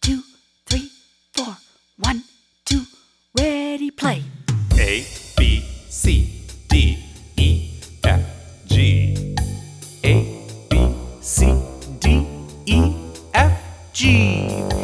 2, 3, 4. 1, 2, ready, play. A, B, C, D, E, F, G. A, B, C, D, E, F, G.